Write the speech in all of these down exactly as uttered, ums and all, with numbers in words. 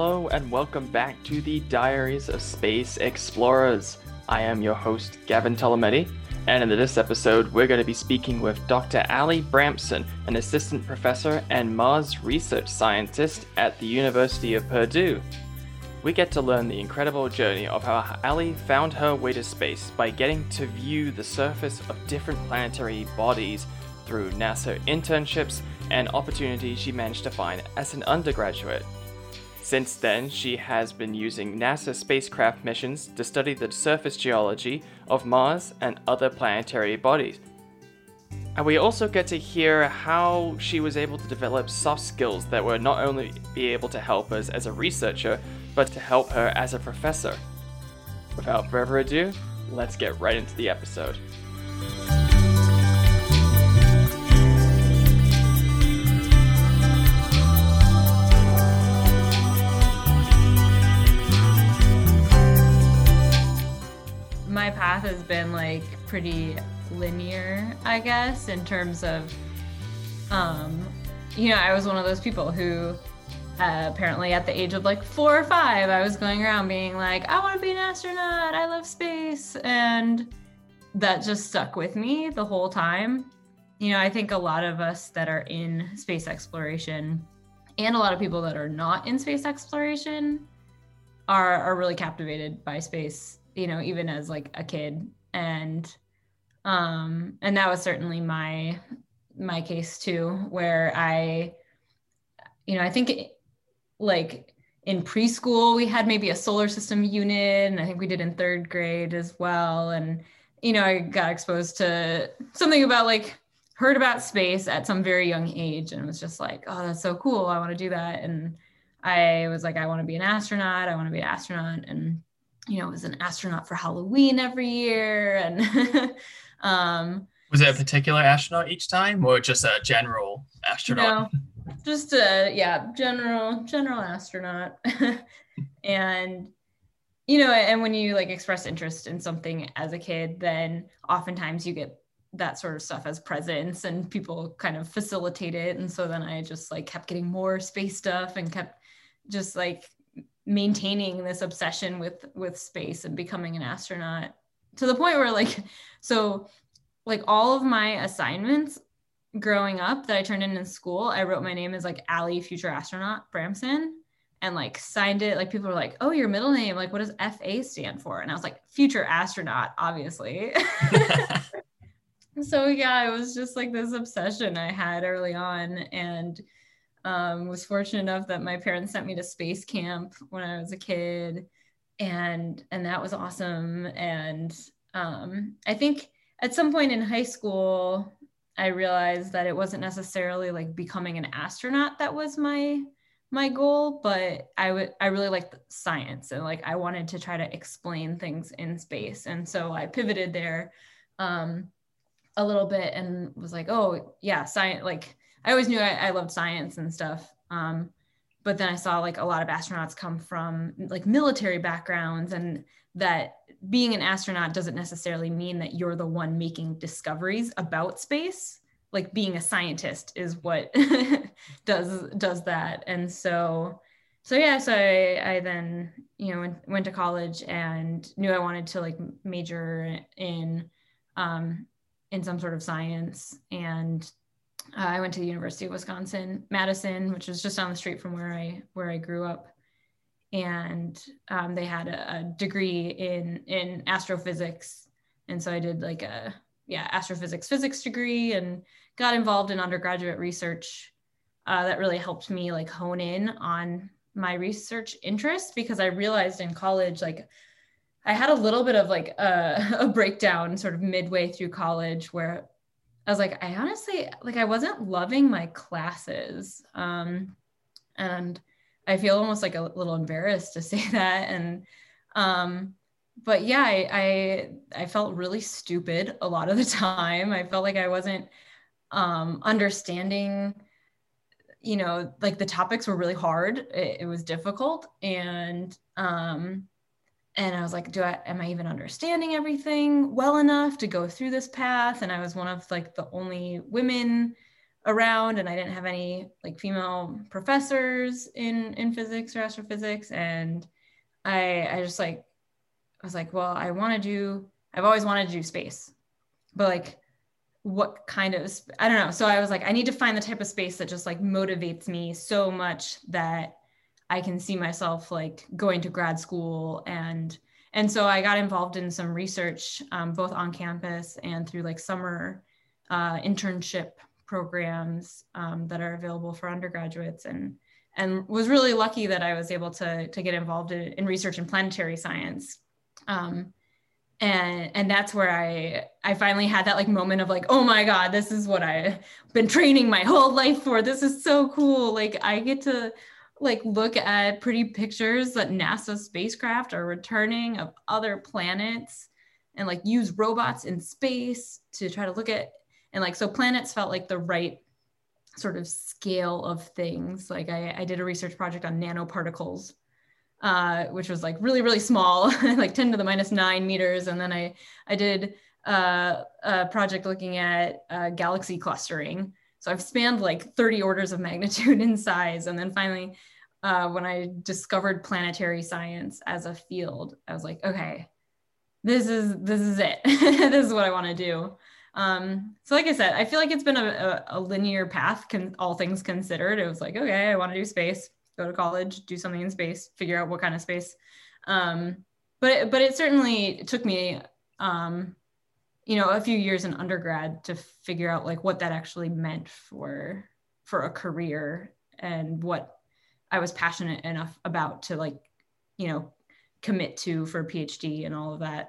Hello and welcome back to the Diaries of Space Explorers. I am your host, Gavin Tolometti, and in this episode, we're going to be speaking with Doctor Ali Bramson, an assistant professor and Mars research scientist at the University of Purdue. We get to learn the incredible journey of how Ali found her way to space by getting to view the surface of different planetary bodies through NASA internships and opportunities she managed to find as an undergraduate. Since then, she has been using NASA spacecraft missions to study the surface geology of Mars and other planetary bodies. And we also get to hear how she was able to develop soft skills that would not only be able to help us as a researcher, but to help her as a professor. Without further ado, let's get right into the episode. My path has been like pretty linear, I guess, in terms of, um, you know, I was one of those people who uh, apparently at the age of like four or five, I was going around being like, I want to be an astronaut, I love space. And that just stuck with me the whole time. You know, I think a lot of us that are in space exploration and a lot of people that are not in space exploration are, are really captivated by space, you know, even as like a kid. And um and that was certainly my my case too, where I, you know, I think it, like in preschool we had maybe a solar system unit, and I think we did in third grade as well. And, you know, I got exposed to something about like heard about space at some very young age and was just like, oh, that's so cool, I want to do that. And I was like, I want to be an astronaut, I want to be an astronaut. And you know, was an astronaut for Halloween every year. And um, was it a particular astronaut each time, or just a general astronaut? No, just a, yeah, general, general astronaut. And, you know, and when you like express interest in something as a kid, then oftentimes you get that sort of stuff as presents and people kind of facilitate it. And so then I just like kept getting more space stuff and kept just like maintaining this obsession with with space and becoming an astronaut, to the point where like, so like all of my assignments growing up that I turned in in school, I wrote my name as like Ali Future Astronaut Bramson and like signed it. Like people were like, oh, your middle name, like what does F A stand for? And I was like, Future Astronaut, obviously. So yeah, it was just like this obsession I had early on. And Um, was fortunate enough that my parents sent me to space camp when I was a kid, and and that was awesome. And um, I think at some point in high school, I realized that it wasn't necessarily like becoming an astronaut that was my my goal, but I would I really liked science, and like I wanted to try to explain things in space. And so I pivoted there um, a little bit and was like, oh yeah, science, like I always knew I, I loved science and stuff. Um, but then I saw like a lot of astronauts come from like military backgrounds, and that being an astronaut doesn't necessarily mean that you're the one making discoveries about space. Like being a scientist is what does, does that. And so, so yeah, so I, I then, you know, went, went to college and knew I wanted to like major in, um, in some sort of science. And Uh, I went to the University of Wisconsin, Madison, which was just down the street from where I where I grew up, and um, they had a, a degree in in astrophysics, and so I did like a yeah astrophysics physics degree and got involved in undergraduate research. Uh, that really helped me like hone in on my research interest, because I realized in college like I had a little bit of like a, a breakdown sort of midway through college where I was like, I honestly, like, I wasn't loving my classes. Um, and I feel almost like a little embarrassed to say that. And, um, but yeah, I, I, I felt really stupid a lot of the time. I felt like I wasn't, um, understanding, you know, like the topics were really hard. It, it was difficult. And, um, And I was like, do I, am I even understanding everything well enough to go through this path? And I was one of like the only women around, and I didn't have any like female professors in in physics or astrophysics, and I I just like I was like, well, I want to do I've always wanted to do space, but like what kind of, I don't know. So I was like, I need to find the type of space that just like motivates me so much that I can see myself like going to grad school. And and so I got involved in some research, um, both on campus and through like summer uh, internship programs um, that are available for undergraduates, and and was really lucky that I was able to to get involved in, in research in planetary science. Um, and and that's where I I finally had that like moment of like, oh my God, this is what I've been training my whole life for. This is so cool. Like I get to like look at pretty pictures that NASA spacecraft are returning of other planets, and like use robots in space to try to look at, and like so planets felt like the right sort of scale of things. Like I, I did a research project on nanoparticles, Uh, which was like really, really small, like ten to the minus nine meters. And then I, I did uh, a project looking at uh, galaxy clustering. So I've spanned like thirty orders of magnitude in size. And then finally, uh, when I discovered planetary science as a field, I was like, okay, this is, this is it. This is what I want to do. Um, so like I said, I feel like it's been a, a, a linear path, can, all things considered. It was like, okay, I want to do space. Go to college, do something in space, figure out what kind of space. Um, but, it, but it certainly took me, um, you know, a few years in undergrad to figure out like what that actually meant for, for a career, and what I was passionate enough about to like, you know, commit to for a PhD and all of that.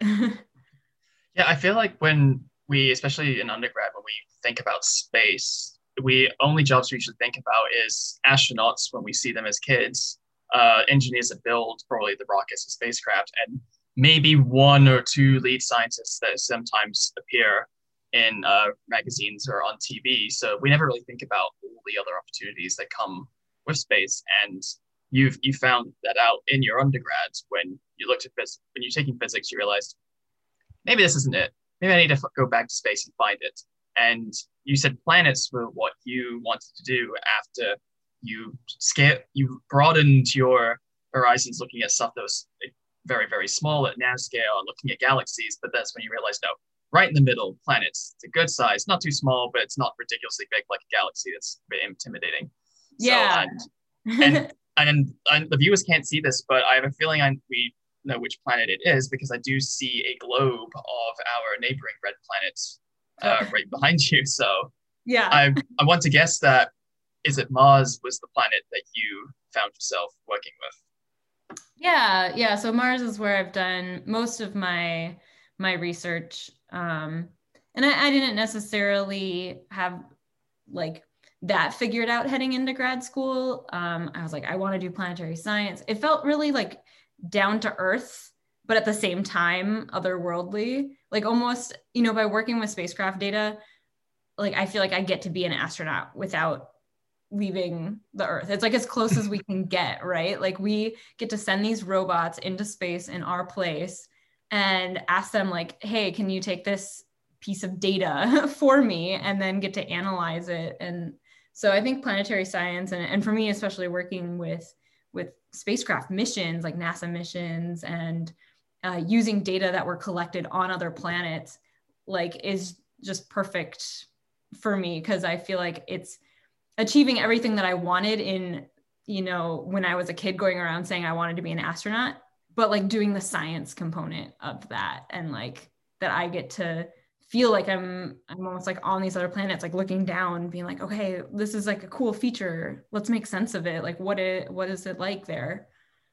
Yeah, I feel like when we, especially in undergrad, when we think about space, we only jobs we should think about is astronauts when we see them as kids, uh, engineers that build probably the rockets and spacecraft, and maybe one or two lead scientists that sometimes appear in uh, magazines or on T V. So we never really think about all the other opportunities that come with space. And you've you found that out in your undergrad when you looked at physics. When you're taking physics, you realized maybe this isn't it. Maybe I need to f- go back to space and find it. And you said planets were what you wanted to do after you scale, you broadened your horizons looking at stuff that was very, very small at nanoscale and looking at galaxies. But that's when you realized, no, right in the middle, planets. It's a good size, not too small, but it's not ridiculously big like a galaxy. That's a bit intimidating. Yeah. So, and, and, and, and the viewers can't see this, but I have a feeling I, we know which planet it is because I do see a globe of our neighboring red planet uh, right behind you. So yeah, I I want to guess that, is it Mars was the planet that you found yourself working with? Yeah, yeah. So Mars is where I've done most of my my research, um, and I, I didn't necessarily have like that figured out heading into grad school. Um, I was like, I want to do planetary science. It felt really like down to earth, but at the same time otherworldly. Like almost, you know, by working with spacecraft data, like I feel like I get to be an astronaut without leaving the earth. It's like as close as we can get, right? Like we get to send these robots into space in our place and ask them like, hey, can you take this piece of data for me, and then get to analyze it. And so I think planetary science, and, and for me, especially working with with spacecraft missions like NASA missions, and uh, using data that were collected on other planets, like is just perfect for me, because I feel like it's achieving everything that I wanted in, you know, when I was a kid going around saying I wanted to be an astronaut, but like doing the science component of that, and like that I get to feel like I'm I'm almost like on these other planets, like looking down, being like, okay, this is like a cool feature. Let's make sense of it. Like what it what is it like there?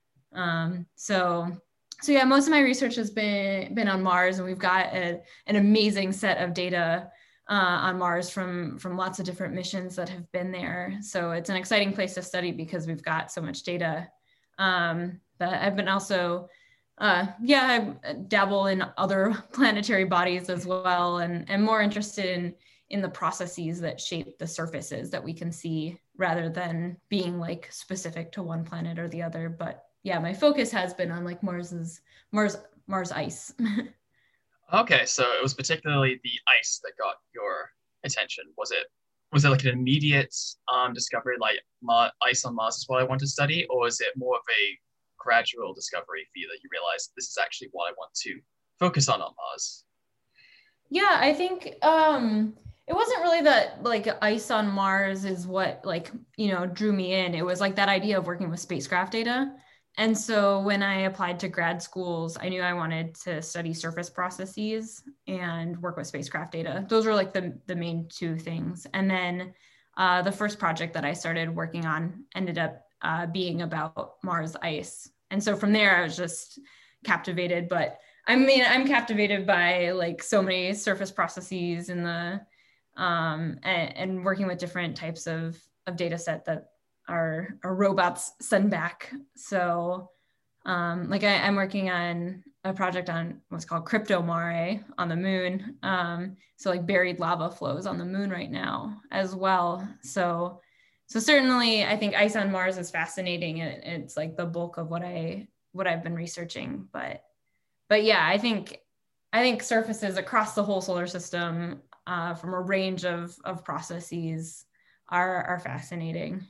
Um, so so yeah, most of my research has been been on Mars, and we've got a, an amazing set of data uh, on Mars from from lots of different missions that have been there. So it's an exciting place to study because we've got so much data. Um, but I've been also Uh, yeah, I dabble in other planetary bodies as well, and am more interested in in the processes that shape the surfaces that we can see, rather than being like specific to one planet or the other. But yeah, my focus has been on like Mars's Mars Mars ice. Okay, so it was particularly the ice that got your attention. Was it was it like an immediate um, discovery, like Mar- ice on Mars is what I want to study, or is it more of a gradual discovery for you that you realize this is actually what I want to focus on on Mars? Yeah, I think um, it wasn't really that like ice on Mars is what like, you know, drew me in. It was like that idea of working with spacecraft data. And so when I applied to grad schools, I knew I wanted to study surface processes and work with spacecraft data. Those were like the, the main two things. And then uh, the first project that I started working on ended up uh, being about Mars ice. And so from there, I was just captivated. But I mean, I'm captivated by like so many surface processes in the um, and, and working with different types of, of data set that our, our robots send back. So um, like I, I'm working on a project on what's called Crypto Mare on the moon. Um, so like buried lava flows on the moon right now as well. So, so certainly I think ice on Mars is fascinating. It, it's like the bulk of what I, what I've been researching, but, but yeah, I think, I think surfaces across the whole solar system uh, from a range of, of processes are, are fascinating.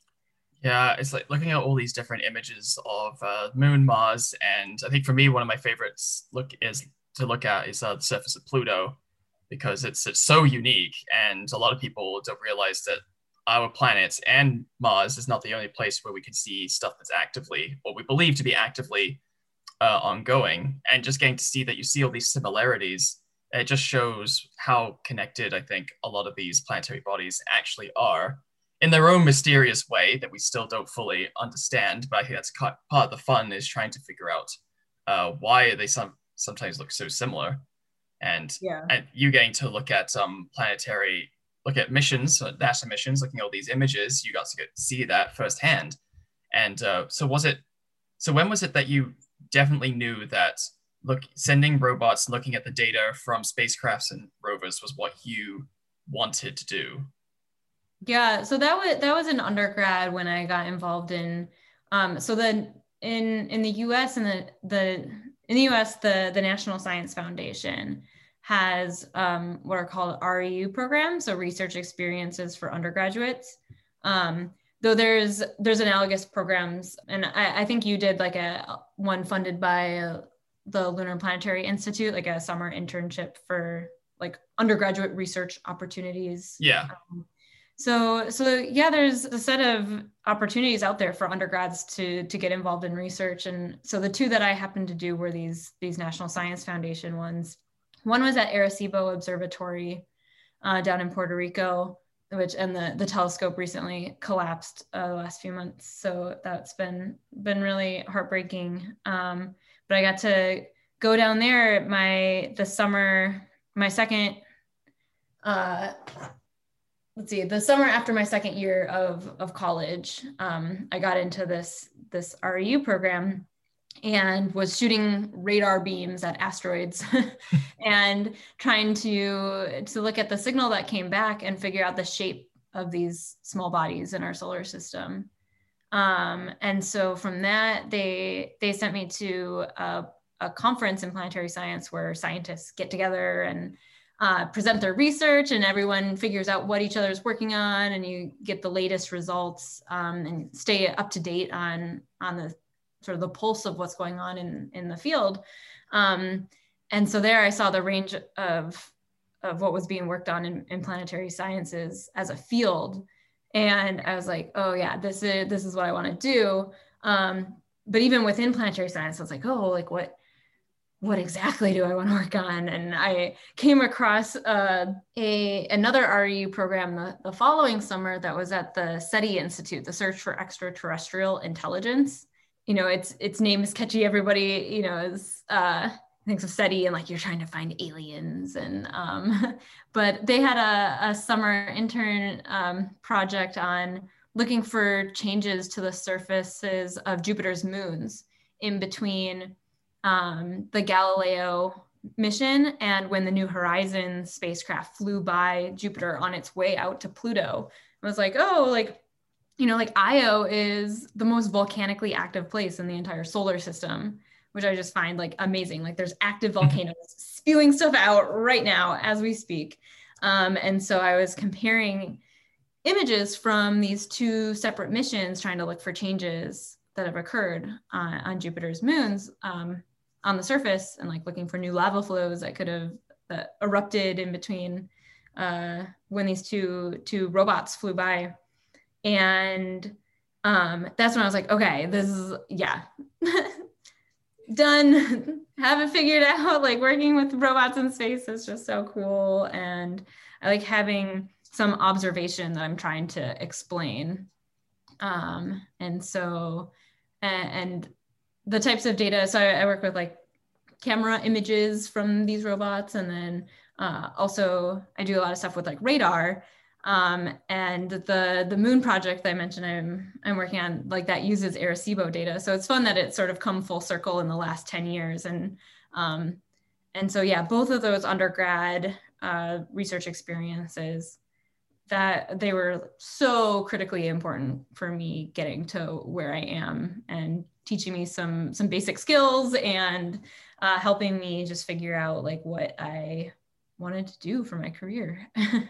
Yeah, it's like looking at all these different images of uh, Moon, Mars, and I think for me, one of my favorites look is to look at is uh, the surface of Pluto, because it's it's so unique, and a lot of people don't realize that our planet and Mars is not the only place where we can see stuff that's actively, what we believe to be actively uh, ongoing, and just getting to see that you see all these similarities, it just shows how connected I think a lot of these planetary bodies actually are, in their own mysterious way that we still don't fully understand. But I think that's part of the fun, is trying to figure out uh, why they some, sometimes look so similar. And, Yeah. and you getting to look at um, planetary, look at missions, uh, NASA missions, looking at all these images, you got to get, see that firsthand. And uh, so was it, so when was it that you definitely knew that look, sending robots, looking at the data from spacecrafts and rovers was what you wanted to do? Yeah, so that was that was an undergrad when I got involved in um so then in in the U S and the the in the U S the the National Science Foundation has um what are called R E U programs, so research experiences for undergraduates. Um though there's there's analogous programs, and I, I think you did like a one funded by uh, the Lunar Planetary Institute, like a summer internship for like undergraduate research opportunities. Yeah. Um, So, so yeah, there's a set of opportunities out there for undergrads to to get involved in research. And so the two that I happened to do were these these National Science Foundation ones. One was at Arecibo Observatory uh, down in Puerto Rico, which and the the telescope recently collapsed uh, the last few months. So that's been been really heartbreaking. Um, but I got to go down there my the summer my second. Uh, let's see, the summer after my second year of, of college, um, I got into this, this R E U program and was shooting radar beams at asteroids and trying to, to look at the signal that came back and figure out the shape of these small bodies in our solar system. Um, and so from that, they, they sent me to a, a conference in planetary science where scientists get together and Uh, present their research, and everyone figures out what each other is working on, and you get the latest results um, and stay up to date on on the sort of the pulse of what's going on in in the field. Um, and so there I saw the range of of what was being worked on in, in planetary sciences as a field, and I was like, oh yeah, this is this is what I want to do. Um, but even within planetary science, I was like, oh, like what what exactly do I want to work on? And I came across uh, a another R E U program the, the following summer that was at the SETI Institute, the Search for Extraterrestrial Intelligence. You know, its its name is catchy. Everybody, you know, is uh, thinks of SETI and like you're trying to find aliens. And um, but they had a, a summer intern um, project on looking for changes to the surfaces of Jupiter's moons in between Um, the Galileo mission and when the New Horizons spacecraft flew by Jupiter on its way out to Pluto. I was like, oh, like, you know, like Io is the most volcanically active place in the entire solar system, which I just find like amazing. Like there's active volcanoes spewing stuff out right now as we speak. Um, and so I was comparing images from these two separate missions trying to look for changes that have occurred uh, on Jupiter's moons um, on the surface, and like looking for new lava flows that could have that erupted in between uh, when these two two robots flew by. And um, that's when I was like, okay, this is, yeah, done. Have it figured out. Like working with robots in space is just so cool. And I like having some observation that I'm trying to explain. Um, and so, and, and the types of data, so I, I work with like camera images from these robots. And then uh, also I do a lot of stuff with like radar. Um, and the the moon project that I mentioned I'm I'm working on, like that uses Arecibo data. So it's fun that it's sort of come full circle in the last ten years. And um, and so yeah, both of those undergrad uh, research experiences, that they were so critically important for me getting to where I am and teaching me some some basic skills and uh, helping me just figure out like what I wanted to do for my career.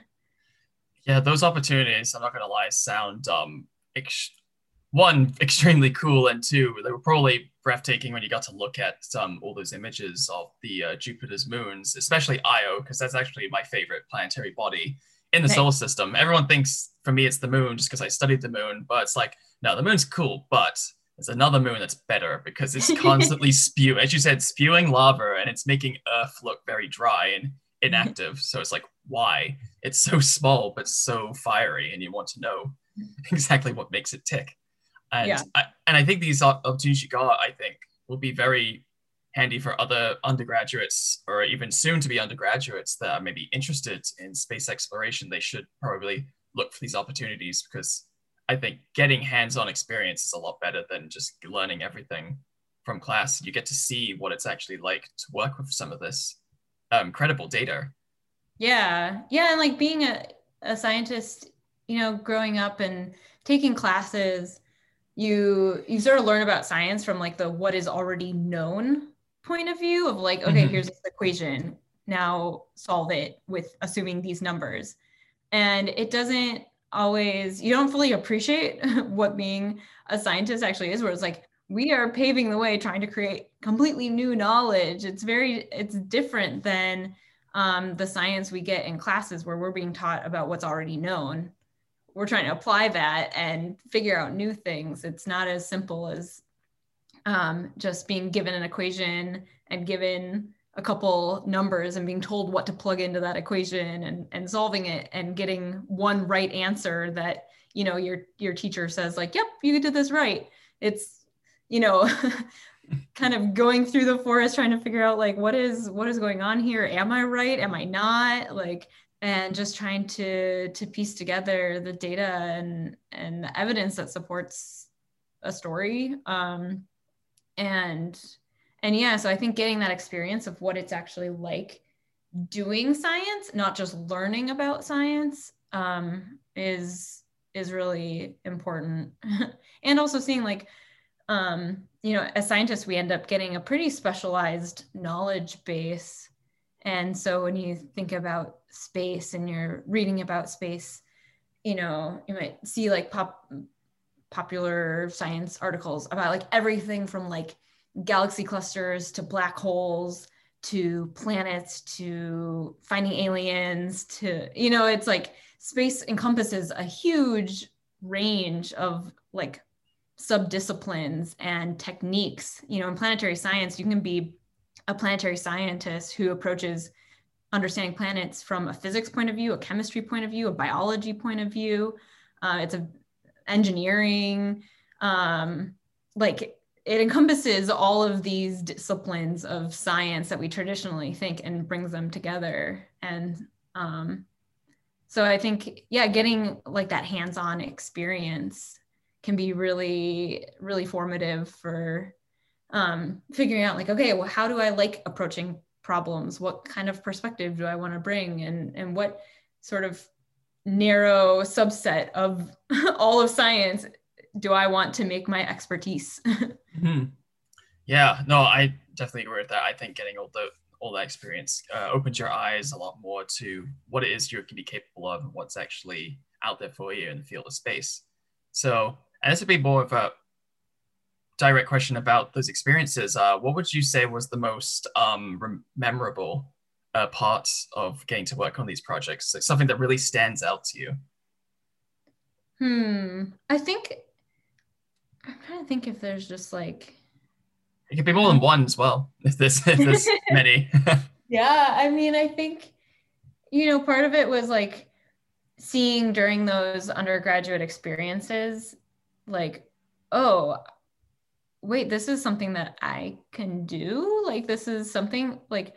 Yeah, those opportunities, I'm not going to lie, sound um, ex- one, extremely cool, and two, they were probably breathtaking when you got to look at um, all those images of the uh, Jupiter's moons, especially Io, because that's actually my favorite planetary body in the Nice. solar system. Everyone thinks, for me, it's the moon just because I studied the moon, but it's like, no, the moon's cool, but there's another moon that's better because it's constantly spew, as you said, spewing lava, and it's making Earth look very dry and inactive. So it's like, why? It's so small but so fiery, and you want to know exactly what makes it tick. And Yeah. I, and I think these opportunities you got, I think, will be very handy for other undergraduates or even soon to be undergraduates that are maybe interested in space exploration. They should probably look for these opportunities, because I think getting hands-on experience is a lot better than just learning everything from class. You get to see what it's actually like to work with some of this um, credible data. Yeah. Yeah. And like being a, a scientist, you know, growing up and taking classes, you you sort of learn about science from like the what is already known point of view of like, okay, Mhm. here's this equation. Now solve it with assuming these numbers. And it doesn't always, you don't fully appreciate what being a scientist actually is, where it's like, we are paving the way, trying to create completely new knowledge. It's very, it's different than um, the science we get in classes where we're being taught about what's already known. We're trying to apply that and figure out new things. It's not as simple as um, just being given an equation and given a couple numbers and being told what to plug into that equation and, and solving it and getting one right answer that, you know, your, your teacher says like, yep, you did this right. It's, you know, kind of going through the forest, trying to figure out like, what is, what is going on here? Am I right? Am I not? Like, and just trying to, to piece together the data and, and the evidence that supports a story. Um, and, and yeah, so I think getting that experience of what it's actually like doing science, not just learning about science, um, is, is really important. And also seeing like, um, you know, as scientists, we end up getting a pretty specialized knowledge base. And so when you think about space and you're reading about space, you know, you might see like pop popular science articles about like everything from like galaxy clusters to black holes to planets to finding aliens to, you know, it's like space encompasses a huge range of like subdisciplines and techniques. You know, in planetary science, you can be a planetary scientist who approaches understanding planets from a physics point of view, a chemistry point of view, a biology point of view. Uh, it's a engineering, um, like it encompasses all of these disciplines of science that we traditionally think and brings them together. And um, so I think, yeah, getting like that hands-on experience can be really, really formative for um, figuring out like, okay, well, how do I like approaching problems? What kind of perspective do I want to bring? And, and what sort of narrow subset of all of science do I want to make my expertise? Mm-hmm. Yeah, no, I definitely agree with that. I think getting all the all that experience uh, opens your eyes a lot more to what it is you can be capable of and what's actually out there for you in the field of space. So, and this would be more of a direct question about those experiences. Uh, what would you say was the most um, rem- memorable uh, parts of getting to work on these projects? Like something that really stands out to you? Hmm. I think I'm trying to think if there's just like. It could be more than one as well, if there's, if there's many. Yeah, I mean, I think, you know, part of it was like seeing during those undergraduate experiences, like, oh, wait, this is something that I can do. Like, this is something like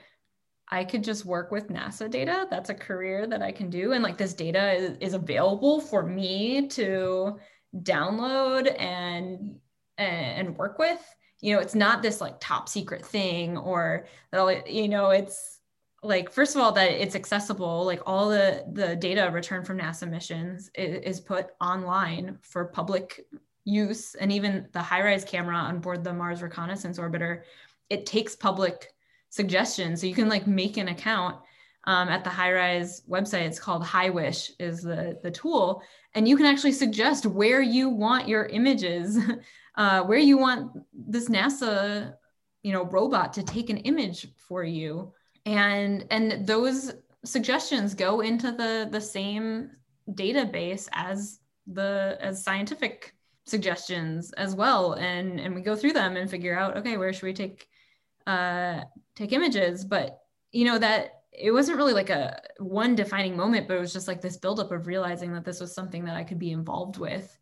I could just work with NASA data. That's a career that I can do. And like this data is, is available for me to download and, and work with. You know, it's not this like top secret thing or that, you know, it's like, first of all, that it's accessible, like all the, the data returned from NASA missions is, is put online for public use. And even the HiRISE camera on board the Mars Reconnaissance Orbiter, it takes public suggestions. So you can like make an account um, at the HiRISE website. It's called HiWish is the, the tool. And you can actually suggest where you want your images, uh, where you want this NASA, you know, robot to take an image for you. And, and those suggestions go into the, the same database as the, as scientific suggestions as well. And, and we go through them and figure out, okay, where should we take, uh, take images? But, you know, that it wasn't really like a one defining moment, but it was just like this buildup of realizing that this was something that I could be involved with.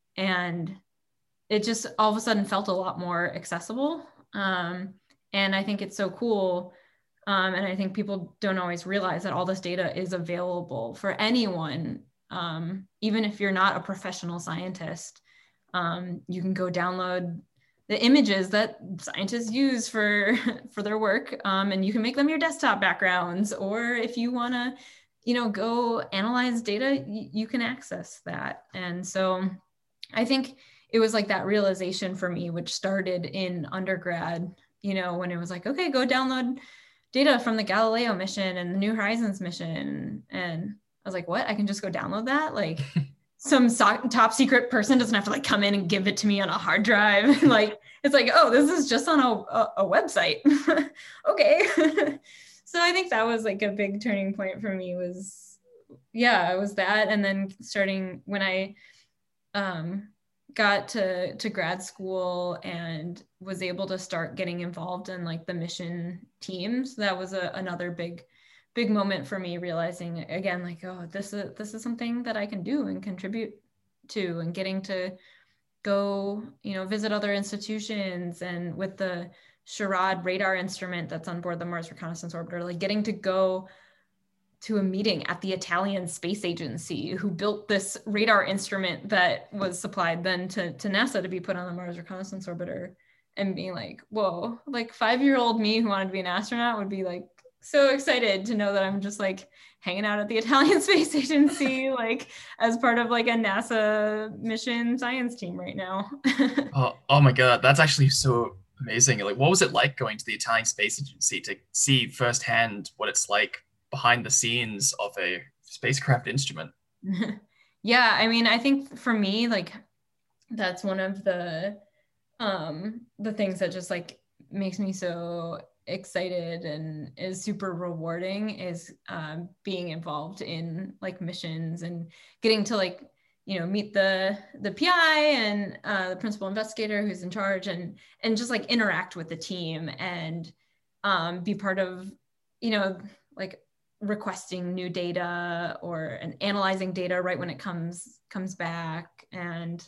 And it just all of a sudden felt a lot more accessible. Um, and I think it's so cool. Um, and I think people don't always realize that all this data is available for anyone, um, even if you're not a professional scientist. Um, you can go download the images that scientists use for, for their work, um, and you can make them your desktop backgrounds. Or if you want to, you know, go analyze data, y- you can access that. And so I think it was like that realization for me, which started in undergrad, you know, when it was like, okay, go download data from the Galileo mission and the New Horizons mission. And I was like, what? I can just go download that? Like some so- top secret person doesn't have to like come in and give it to me on a hard drive. Like, it's like, oh, this is just on a, a, a website. Okay. So I think that was like a big turning point for me was, yeah, it was that. And then starting when I, um, got to to grad school and was able to start getting involved in like the mission teams, that was a, another big big moment for me, realizing again like, oh, this is this is something that I can do and contribute to, and getting to go, you know, visit other institutions. And with the SHARAD radar instrument that's on board the Mars Reconnaissance Orbiter, like getting to go to a meeting at the Italian Space Agency, who built this radar instrument that was supplied then to, to NASA to be put on the Mars Reconnaissance Orbiter, and being like, whoa, like five-year-old me who wanted to be an astronaut would be like so excited to know that I'm just like hanging out at the Italian Space Agency, like as part of like a NASA mission science team right now. oh, oh my God, that's actually so amazing. Like, what was it like going to the Italian Space Agency to see firsthand what it's like behind the scenes of a spacecraft instrument? Yeah, I mean, I think for me, like that's one of the um the things that just like makes me so excited and is super rewarding is um being involved in like missions and getting to like, you know, meet the the P I and uh the principal investigator who's in charge, and and just like interact with the team and um be part of, you know, like requesting new data or and analyzing data right when it comes comes back. And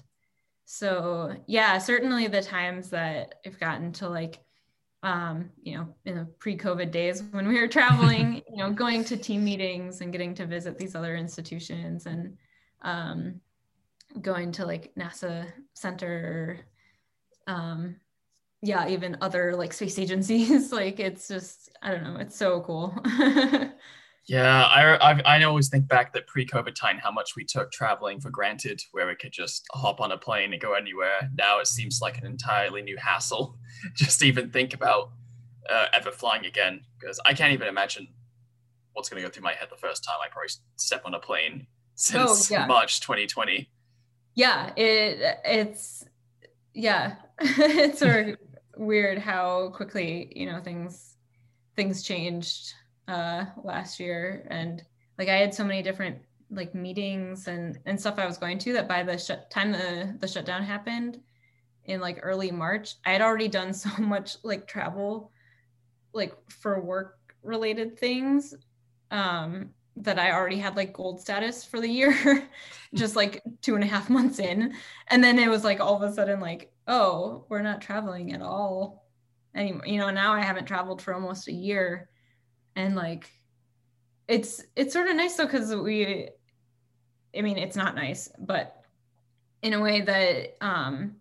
so yeah, certainly the times that I've gotten to like um you know, in the pre-COVID days when we were traveling, you know, going to team meetings and getting to visit these other institutions, and um going to like NASA Center, um yeah, even other like space agencies. Like it's just, I don't know, it's so cool. Yeah, I, I I always think back that pre-COVID time, how much we took traveling for granted, where we could just hop on a plane and go anywhere. Now it seems like an entirely new hassle just to even think about uh, ever flying again, because I can't even imagine what's going to go through my head the first time I probably step on a plane since oh, yeah. March twenty twenty. Yeah, it it's yeah, it's sort of weird how quickly, you know, things things changed uh last year. And like I had so many different like meetings and and stuff I was going to, that by the shut time the the shutdown happened in like early March, I had already done so much like travel, like for work related things, um that I already had like gold status for the year, just like two and a half months in. And then it was like all of a sudden like, oh, we're not traveling at all anymore. You know, now I haven't traveled for almost a year. And like, it's, it's sort of nice though, because we, I mean, it's not nice, but in a way that um,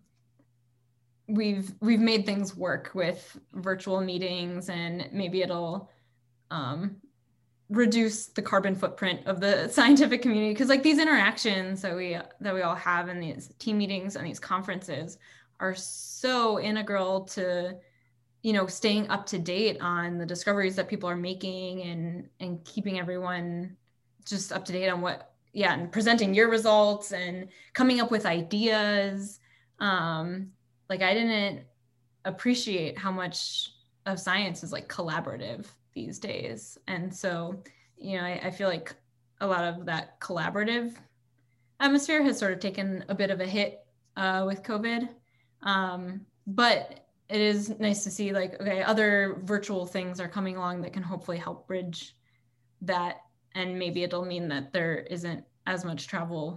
we've, we've made things work with virtual meetings, and maybe it'll, um, reduce the carbon footprint of the scientific community, because like these interactions that we that we all have in these team meetings and these conferences are so integral to, you know, staying up to date on the discoveries that people are making, and and keeping everyone just up to date on what yeah and presenting your results and coming up with ideas. Um like I didn't appreciate how much of science is like collaborative these days. And so, you know, I, I feel like a lot of that collaborative atmosphere has sort of taken a bit of a hit uh, with COVID. Um, but it is nice to see like, okay, other virtual things are coming along that can hopefully help bridge that. And maybe it'll mean that there isn't as much travel.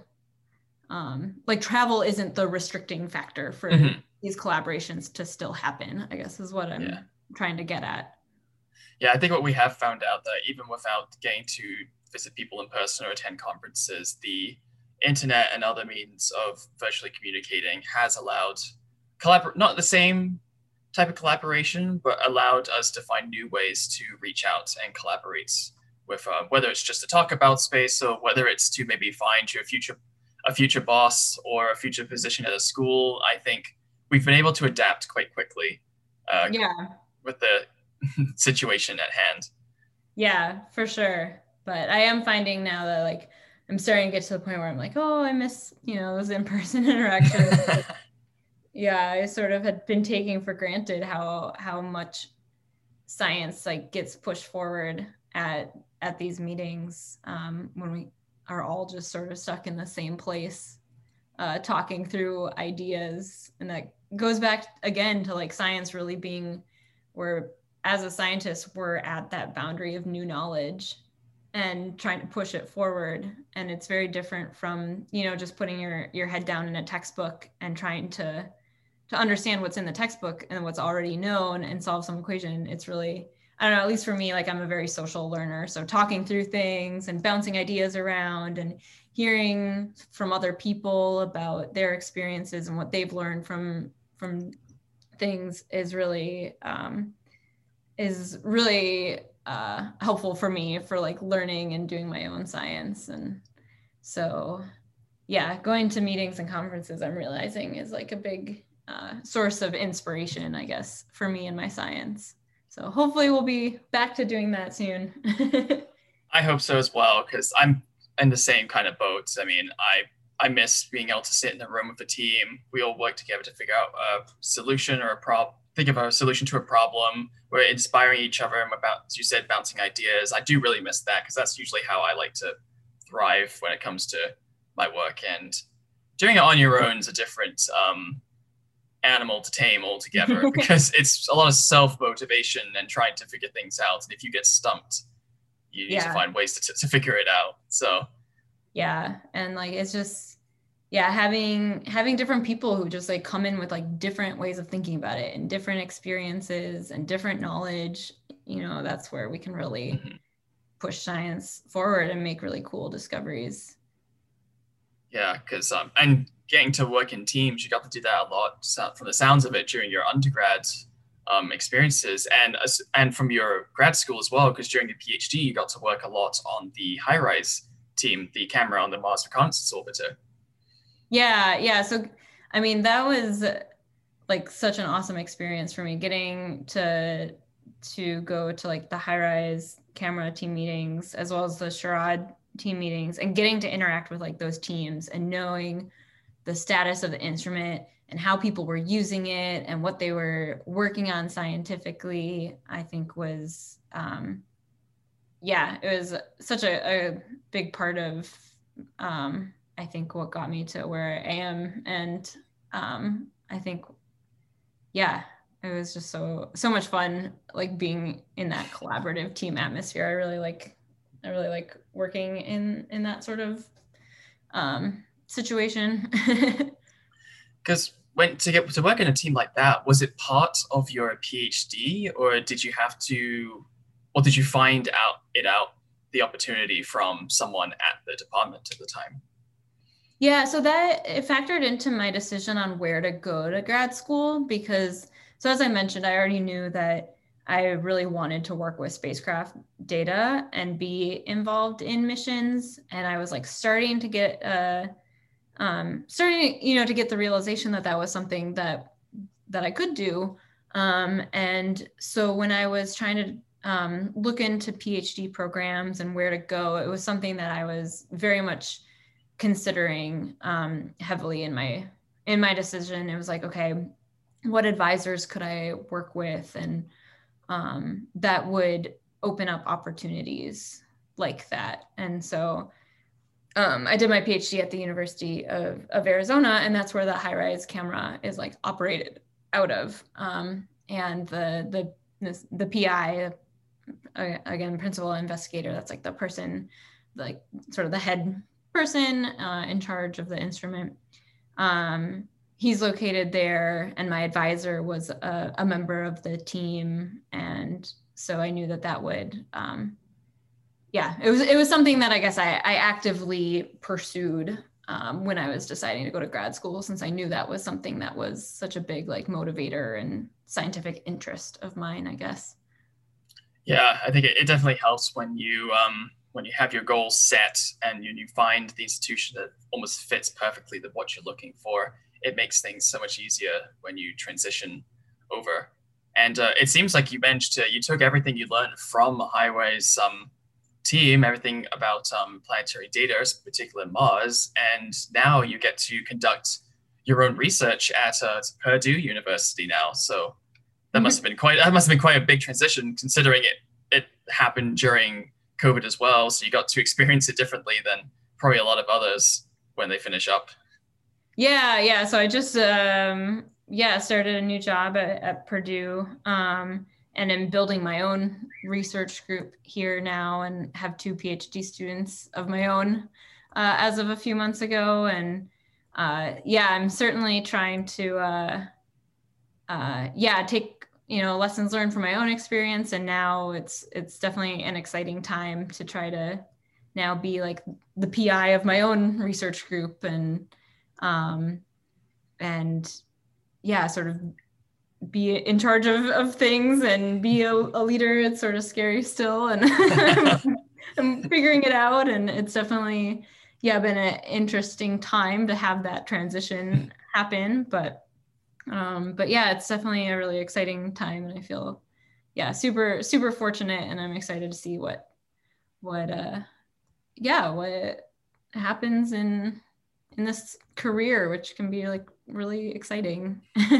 Um, like travel isn't the restricting factor for mm-hmm. these collaborations to still happen, I guess is what I'm yeah. trying to get at. Yeah, I think what we have found out that even without getting to visit people in person or attend conferences, the internet and other means of virtually communicating has allowed collabor- not the same type of collaboration, but allowed us to find new ways to reach out and collaborate with, uh, whether it's just to talk about space, or whether it's to maybe find your future, a future boss or a future position at a school. I think we've been able to adapt quite quickly uh, yeah. with the situation at hand. Yeah, for sure. But I am finding now that like I'm starting to get to the point where I'm like, oh, I miss, you know, those in-person interactions. Yeah, I sort of had been taking for granted how how much science like gets pushed forward at at these meetings, um, when we are all just sort of stuck in the same place, uh, talking through ideas. And that goes back again to like science really being where, as a scientist, we're at that boundary of new knowledge and trying to push it forward. And it's very different from, you know, just putting your, your head down in a textbook and trying to, to understand what's in the textbook and what's already known and solve some equation. It's really, I don't know, at least for me, like I'm a very social learner. So talking through things and bouncing ideas around and hearing from other people about their experiences and what they've learned from, from things is really, um, is really uh, helpful for me for like learning and doing my own science. And so, yeah, going to meetings and conferences, I'm realizing is like a big uh, source of inspiration, I guess, for me and my science. So hopefully we'll be back to doing that soon. I hope so as well, because I'm in the same kind of boat. I mean, I I miss being able to sit in a room with a team. We all work together to figure out a solution or a problem, think of a solution to a problem. We're inspiring each other and about, as you said, bouncing ideas. I do really miss that, because that's usually how I like to thrive when it comes to my work. And doing it on your own is a different um, animal to tame altogether, because it's a lot of self-motivation and trying to figure things out. And if you get stumped, you need yeah. to find ways to, to figure it out. So yeah, and like it's just yeah having having different people who just like come in with like different ways of thinking about it and different experiences and different knowledge, you know, that's where we can really mm-hmm. push science forward and make really cool discoveries. Yeah, because um and getting to work in teams, you got to do that a lot from the sounds of it during your undergrad um experiences, and and from your grad school as well, because during the PhD you got to work a lot on the HiRISE team, the camera on the Mars Reconnaissance Orbiter. Yeah, yeah. So, I mean, that was like such an awesome experience for me, getting to to go to like the HiRISE camera team meetings, as well as the Sharad team meetings and getting to interact with like those teams and knowing the status of the instrument and how people were using it and what they were working on scientifically, I think was, um, yeah, it was such a, a big part of, um, I think what got me to where I am. And um, I think, yeah, it was just so, so much fun, like being in that collaborative team atmosphere. I really like, I really like working in, in that sort of um, situation. Because when to get to work in a team like that, was it part of your PhD, or did you have to, or did you find out it out the opportunity from someone at the department at the time? Yeah, so that it factored into my decision on where to go to grad school because, so as I mentioned, I already knew that I really wanted to work with spacecraft data and be involved in missions. And I was like starting to get uh, Um, starting, you know, to get the realization that that was something that that I could do. Um, and so when I was trying to um, look into PhD programs and where to go, it was something that I was very much considering um, heavily in my in my decision. It was like, okay, what advisors could I work with, and um, that would open up opportunities like that. And so Um, I did my PhD at the University of, of Arizona, and that's where the HiRISE camera is like operated out of. Um, and the the this, the P I, uh, again, principal investigator, that's like the person, like sort of the head person uh, in charge of the instrument. Um, he's located there, and my advisor was a, a member of the team, and so I knew that that would. Um, Yeah, it was it was something that I guess I, I actively pursued um, when I was deciding to go to grad school, since I knew that was something that was such a big like motivator and scientific interest of mine, I guess. Yeah, I think it, it definitely helps when you um, when you have your goals set and you, you find the institution that almost fits perfectly with what you're looking for. It makes things so much easier when you transition over. And uh, it seems like you managed to you took everything you learned from HiRISE um, team, everything about um, planetary data, in particular Mars, and now you get to conduct your own research at uh, Purdue University now. So that must have been quite that must have been quite a big transition, considering it it happened during COVID as well. So you got to experience it differently than probably a lot of others when they finish up. Yeah, yeah. So I just um, yeah started a new job at, at Purdue. Um, and I'm building my own research group here now and have two PhD students of my own uh, as of a few months ago. And uh, yeah, I'm certainly trying to, uh, uh, yeah, take, you know, lessons learned from my own experience. And now it's, it's definitely an exciting time to try to now be like the P I of my own research group and, um, and yeah, sort of be in charge of, of things and be a, a leader. It's sort of scary still, and I'm figuring it out. And it's definitely, yeah, been an interesting time to have that transition happen. But, um, but yeah, it's definitely a really exciting time, and I feel, yeah, super, super fortunate, and I'm excited to see what, what, uh, yeah, what happens in, in this career, which can be like really exciting.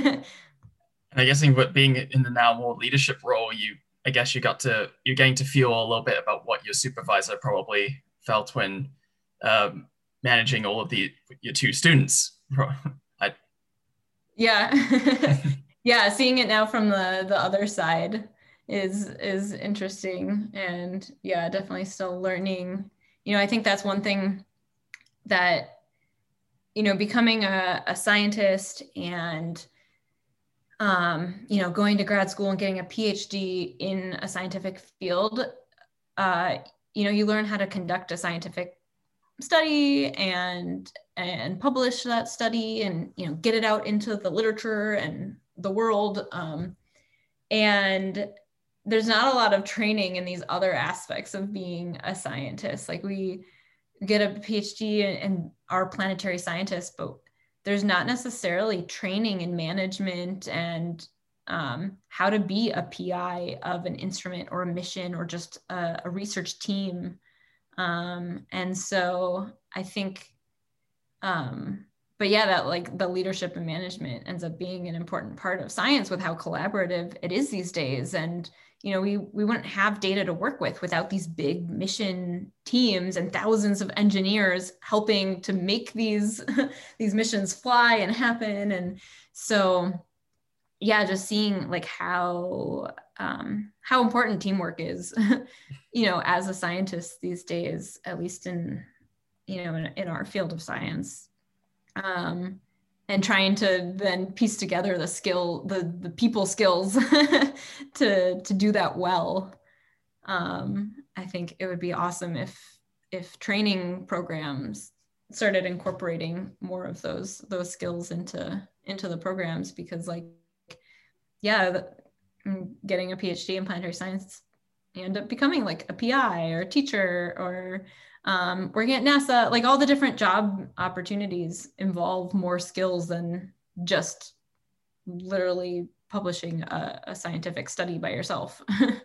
And I'm guessing, but being in the now more leadership role, you, I guess you got to, you're getting to feel a little bit about what your supervisor probably felt when um, managing all of the, your two students. I... Yeah. Yeah. Seeing it now from the, the other side is, is interesting. And yeah, definitely still learning. You know, I think that's one thing that, you know, becoming a, a scientist and Um, you know, going to grad school and getting a PhD in a scientific field, uh, you know, you learn how to conduct a scientific study and and publish that study and, you know, get it out into the literature and the world. Um, and there's not a lot of training in these other aspects of being a scientist. Like we get a PhD and, and are planetary scientists, but there's not necessarily training in management and um, how to be a P I of an instrument or a mission or just a, a research team. Um, and so I think, um, but yeah, that like the leadership and management ends up being an important part of science with how collaborative it is these days. And, you know, we, we wouldn't have data to work with without these big mission teams and thousands of engineers helping to make these, these missions fly and happen. And so, yeah, just seeing like how, um, how important teamwork is, you know, as a scientist these days, at least in, you know, in, in our field of science. Um, and trying to then piece together the skill, the the people skills to to do that well. Um, I think it would be awesome if if training programs started incorporating more of those those skills into into the programs, because like, yeah, the, getting a PhD in planetary science, you end up becoming like a P I or a teacher or Um, working at NASA, like all the different job opportunities involve more skills than just literally publishing a, a scientific study by yourself.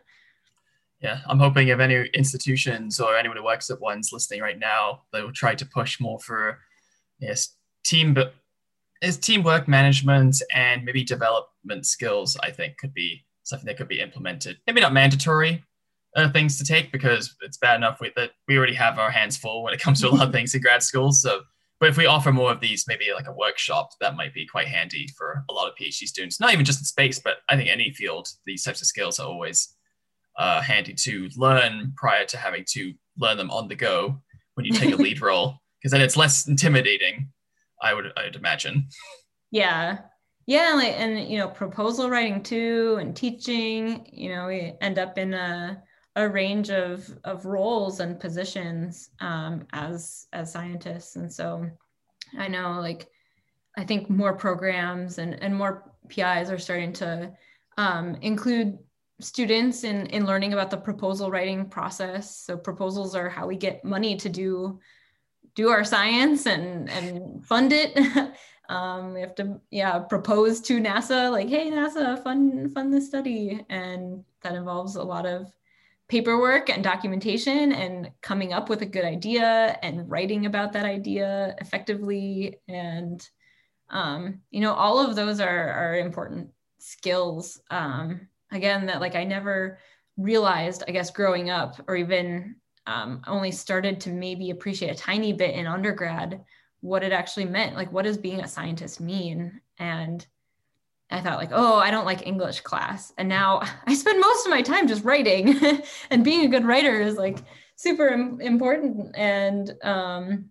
Yeah, I'm hoping if any institutions or anyone who works at one's listening right now, they will try to push more for yes, team, but is teamwork management and maybe development skills. I think could be something that could be implemented. Maybe not mandatory, Uh, things to take, because it's bad enough with that we already have our hands full when it comes to a lot of things in grad school. So, but if we offer more of these, maybe like a workshop, that might be quite handy for a lot of PhD students. Not even just in space, but I think any field, these types of skills are always uh, handy to learn prior to having to learn them on the go when you take a lead role, because then it's less intimidating. I would, I would imagine. Yeah. Yeah, like, and you know, proposal writing too, and teaching. You know, we end up in a a range of of roles and positions um, as as scientists. And so I know, like, I think more programs and, and more P Is are starting to um, include students in, in learning about the proposal writing process. So proposals are how we get money to do do our science and, and fund it. um, we have to, yeah, propose to NASA, like, hey, NASA, fund, fund this study. And that involves a lot of paperwork and documentation and coming up with a good idea and writing about that idea effectively. And, um, you know, all of those are, are important skills. Um, again, that like I never realized, I guess, growing up, or even um, only started to maybe appreciate a tiny bit in undergrad, what it actually meant. Like, what does being a scientist mean? And I thought like, oh, I don't like English class. And now I spend most of my time just writing and being a good writer is like super important. And um,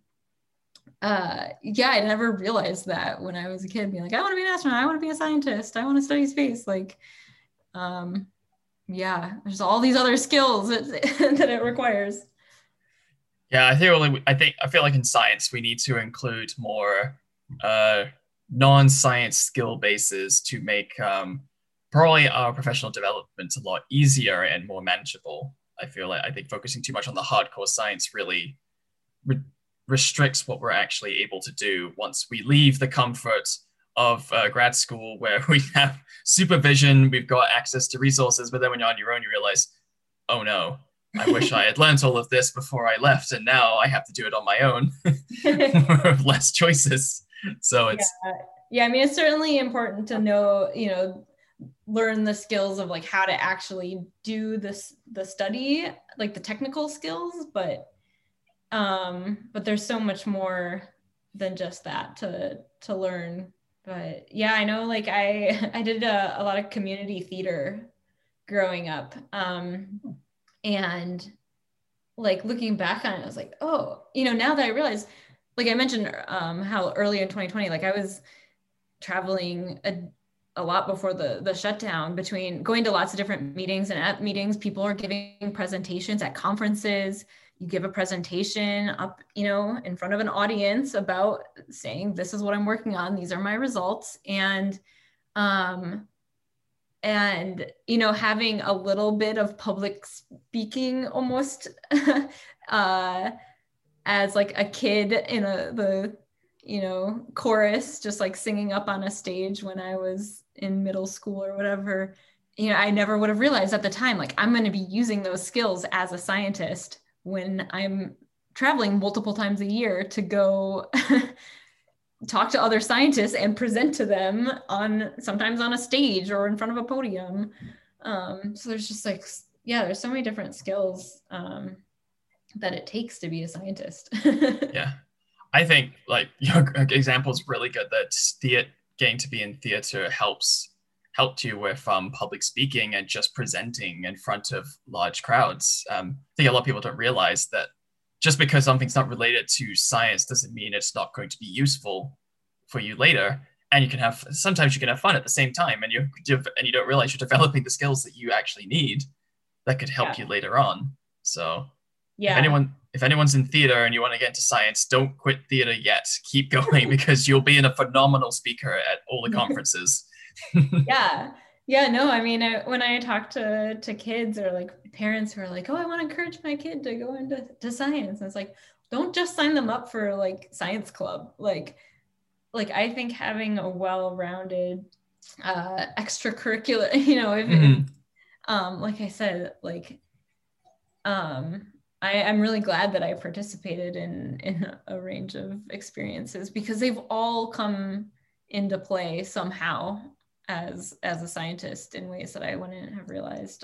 uh, yeah, I never realized that when I was a kid, being like, I want to be an astronaut. I want to be a scientist. I want to study space. Like, um, yeah, there's all these other skills that, that it requires. Yeah, I think only, I think I feel like in science we need to include more uh, non-science skill bases to make um, probably our professional development a lot easier and more manageable. I feel like I think focusing too much on the hardcore science really re- restricts what we're actually able to do once we leave the comfort of uh, grad school, where we have supervision, we've got access to resources, but then when you're on your own, you realize, oh no, I wish I had learned all of this before I left, and now I have to do it on my own with less choices. So it's yeah. yeah, I mean, it's certainly important to know, you know, learn the skills of like how to actually do this, the study, like the technical skills, but um, but there's so much more than just that to to learn. But yeah, I know, like I I did a, a lot of community theater growing up. Um, and like looking back on it, I was like, oh, you know, now that I realize, like I mentioned um, how early in twenty twenty, like I was traveling a, a lot before the, the shutdown, between going to lots of different meetings, and at meetings, people are giving presentations. At conferences, you give a presentation up, you know, in front of an audience about saying, this is what I'm working on. These are my results. And, um, and, you know, having a little bit of public speaking almost uh, as like a kid in a, the, you know, chorus, just like singing up on a stage when I was in middle school or whatever, you know, I never would have realized at the time, like I'm going to be using those skills as a scientist when I'm traveling multiple times a year to go talk to other scientists and present to them on sometimes on a stage or in front of a podium. Um, so there's just like, yeah, there's so many different skills um, that it takes to be a scientist. Yeah. I think like your example is really good that the, getting to be in theater helps helped you with um, public speaking and just presenting in front of large crowds. Um, I think a lot of people don't realize that just because something's not related to science doesn't mean it's not going to be useful for you later. And you can have, sometimes you can have fun at the same time, and you and you don't realize you're developing the skills that you actually need that could help Yeah. you later on. So Yeah. if anyone, if anyone's in theater and you want to get into science, don't quit theater yet. Keep going because you'll be a phenomenal speaker at all the conferences. Yeah. Yeah, no, I mean, I, when I talk to, to kids or like parents who are like, oh, I want to encourage my kid to go into to science. And it's like, don't just sign them up for like science club. Like, like I think having a well-rounded uh, extracurricular, you know, if, Mm-hmm. if um, like I said, like, um, I, I'm really glad that I participated in, in a range of experiences because they've all come into play somehow as as a scientist in ways that I wouldn't have realized.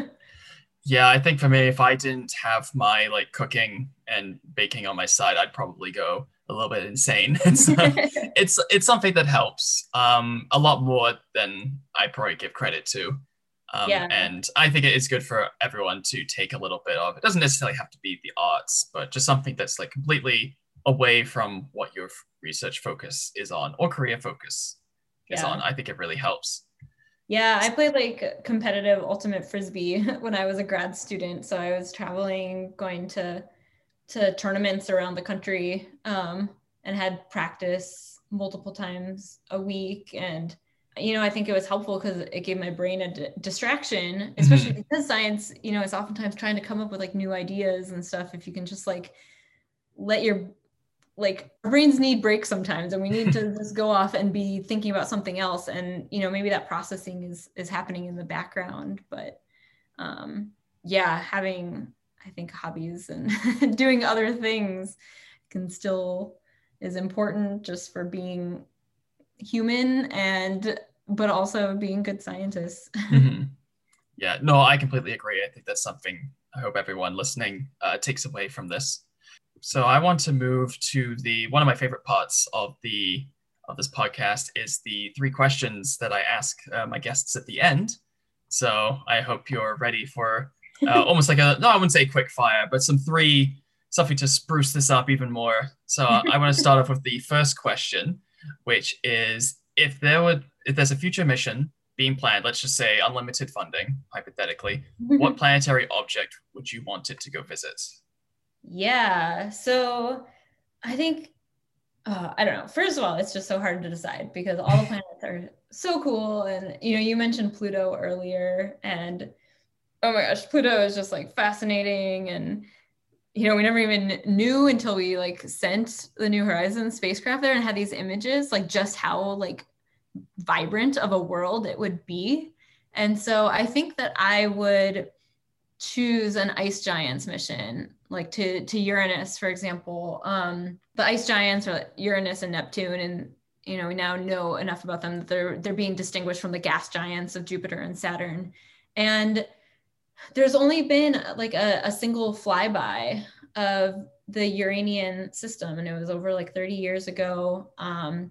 Yeah, I think for me, if I didn't have my like cooking and baking on my side, I'd probably go a little bit insane. It's uh, it's it's something that helps um, a lot more than I probably give credit to. Um, Yeah. And I think it is good for everyone to take a little bit of. It doesn't necessarily have to be the arts, but just something that's like completely away from what your research focus is on or career focus is Yeah. on. I think it really helps. Yeah, I played like competitive ultimate frisbee when I was a grad student. So I was traveling, going to to tournaments around the country, um, and had practice multiple times a week. And you know, I think it was helpful because it gave my brain a d- distraction, especially Mhm. because science, you know, is oftentimes trying to come up with like new ideas and stuff. If you can just like let your like our brains need breaks sometimes, and we need to just go off and be thinking about something else. And you know, maybe that processing is is happening in the background. But um, yeah, having I think hobbies and doing other things can still is important just for being human and but also being good scientists. Mm-hmm. Yeah, no, I completely agree. I think that's something I hope everyone listening uh, takes away from this. So I want to move to the one of my favorite parts of the of this podcast is the three questions that I ask uh, my guests at the end. So I hope you're ready for uh, almost like a no, I wouldn't say quick fire, but some three something to spruce this up even more. So I want to start off with the first question, which is if there would if there's a future mission being planned, let's just say unlimited funding, hypothetically, what planetary object would you want it to go visit? Yeah, so I think uh, I don't know. First of all, it's just so hard to decide because all the planets are so cool. And, you know, you mentioned Pluto earlier, and oh my gosh, Pluto is just like fascinating. And, you know, we never even knew until we like sent the New Horizons spacecraft there and had these images, like just how like vibrant of a world it would be. And so I think that I would choose an ice giants mission, like to to Uranus, for example. Um, the ice giants are Uranus and Neptune, and you know we now know enough about them that they're they're being distinguished from the gas giants of Jupiter and Saturn. And there's only been like a, a single flyby of the Uranian system, and it was over like thirty years ago. Um,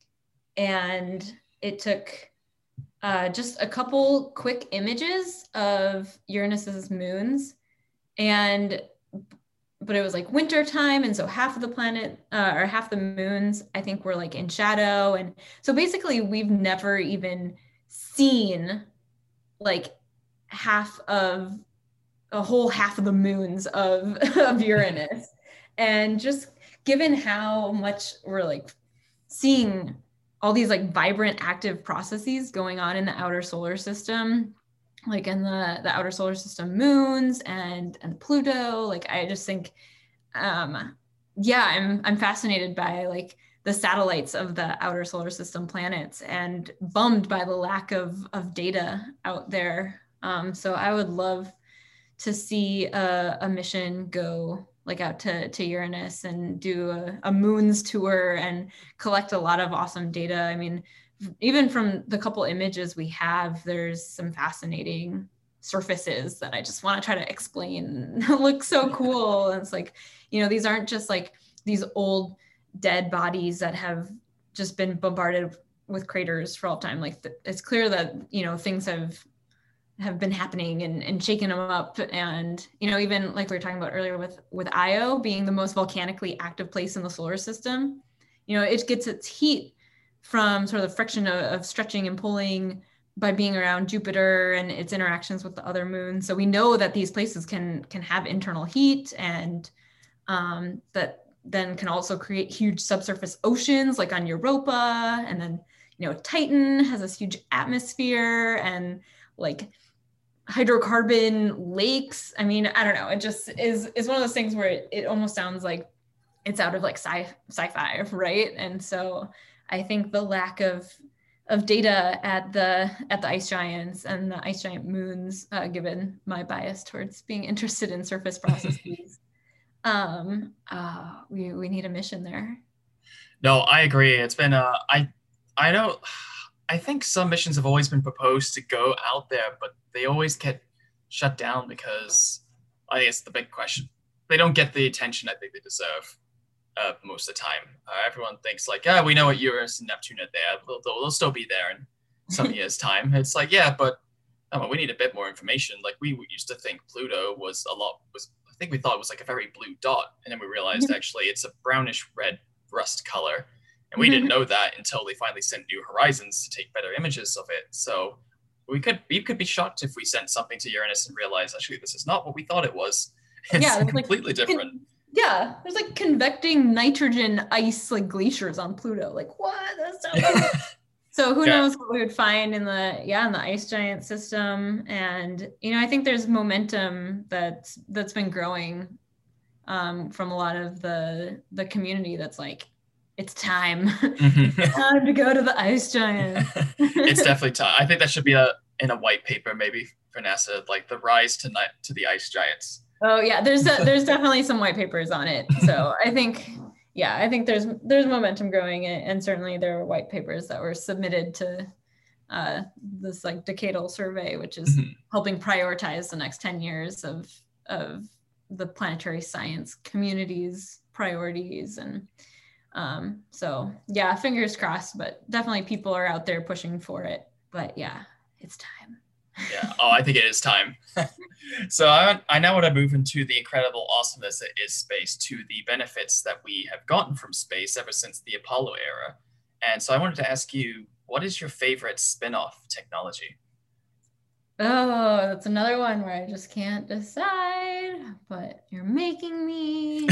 and it took uh, just a couple quick images of Uranus's moons, and but it was like winter time, and so half of the planet uh, or half the moons I think were like in shadow, and so basically we've never even seen like half of a whole half of the moons of of Uranus. And just given how much we're like seeing all these like vibrant active processes going on in the outer solar system, like in the the outer solar system moons and and Pluto, like I just think um yeah, i'm i'm fascinated by like the satellites of the outer solar system planets and bummed by the lack of of data out there. Um so I would love to see a, a mission go like out to, to Uranus and do a, a moons tour and collect a lot of awesome data. I mean, even from the couple images we have, there's some fascinating surfaces that I just want to try to explain. Look so cool. And it's like, you know, these aren't just like these old dead bodies that have just been bombarded with craters for all time. Like it's clear that, you know, things have have been happening and, and shaking them up. And, you know, even like we were talking about earlier with, with Io being the most volcanically active place in the solar system, you know, it gets its heat from sort of the friction of, of stretching and pulling by being around Jupiter and its interactions with the other moons. So we know that these places can, can have internal heat, and um, that then can also create huge subsurface oceans like on Europa. And then, you know, Titan has this huge atmosphere and like hydrocarbon lakes. I mean, I don't know. It just is, is one of those things where it, it almost sounds like it's out of like sci sci-fi, right? And so I think the lack of of data at the at the ice giants and the ice giant moons, uh, given my bias towards being interested in surface processes, um, uh, we we need a mission there. No, I agree. It's been uh, I I don't. I think some missions have always been proposed to go out there, but they always get shut down because I think it's the big question. They don't get the attention I think they deserve uh, most of the time. Uh, everyone thinks like, yeah, we know what Uranus and Neptune are there. They'll, they'll, they'll still be there in some years' time. It's like, yeah, but oh, we need a bit more information. Like we used to think Pluto was a lot, was I think we thought it was like a very blue dot. And then we realized actually it's a brownish red rust color. And we didn't know that until they finally sent New Horizons to take better images of it. So we could we could be shocked if we sent something to Uranus and realized actually this is not what we thought it was. It's yeah, completely like, different. Con- yeah, there's like convecting nitrogen ice like glaciers on Pluto. Like what? That's so cool. So who yeah. knows what we would find in the yeah in the ice giant system. And you know, I think there's momentum that's that's been growing um, from a lot of the the community that's like, it's time. Mm-hmm. Time to go to the ice giant. It's definitely time. I think that should be a in a white paper maybe for NASA, like the rise to night to the ice giants. Oh yeah, there's a, there's definitely some white papers on it. So I think yeah, I think there's there's momentum growing, and certainly there were white papers that were submitted to uh, this like decadal survey, which is mm-hmm. helping prioritize the next ten years of of the planetary science community's priorities. And Um, so yeah, fingers crossed, but definitely people are out there pushing for it. But yeah, it's time. Yeah. Oh, I think it is time. So I, I now want to move into the incredible awesomeness that is space, to the benefits that we have gotten from space ever since the Apollo era. And so I wanted to ask you, what is your favorite spin-off technology? Oh, that's another one where I just can't decide, but you're making me.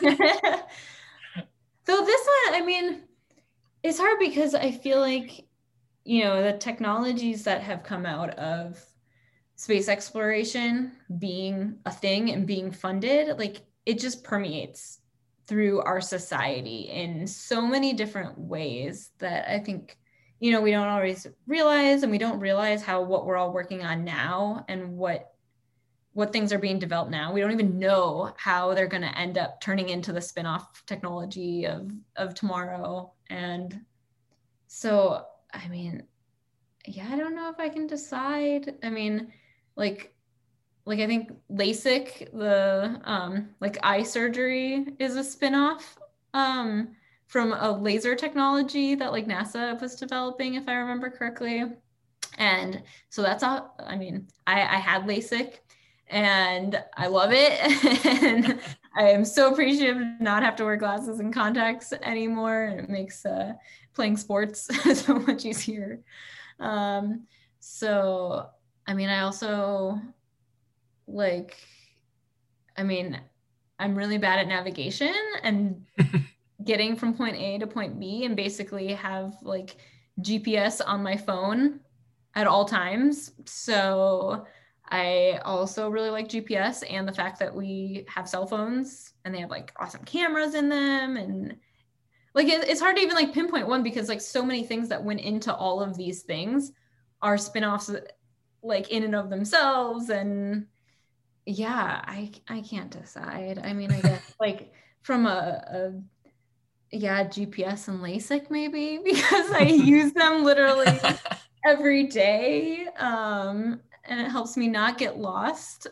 So this one, I mean, it's hard because I feel like, you know, the technologies that have come out of space exploration being a thing and being funded, like it just permeates through our society in so many different ways that I think, you know, we don't always realize, and we don't realize how what we're all working on now and what what things are being developed now. We don't even know how they're going to end up turning into the spin-off technology of, of tomorrow. And so, I mean, yeah, I don't know if I can decide. I mean, like, like I think LASIK, the um, like eye surgery is a spin-off um, from a laser technology that like NASA was developing, if I remember correctly. And so that's all, I mean, I, I had LASIK, and I love it. And I am so appreciative to not have to wear glasses and contacts anymore. And it makes uh, playing sports so much easier. Um, so, I mean, I also like, I mean, I'm really bad at navigation and getting from point A to point B, and basically have like G P S on my phone at all times. So I also really like G P S and the fact that we have cell phones and they have like awesome cameras in them. And like, it, it's hard to even like pinpoint one, because like so many things that went into all of these things are spin-offs like in and of themselves. And Yeah, I I can't decide. I mean, I guess like from a, a yeah, G P S and LASIK maybe, because I use them literally every day. Um, and it helps me not get lost.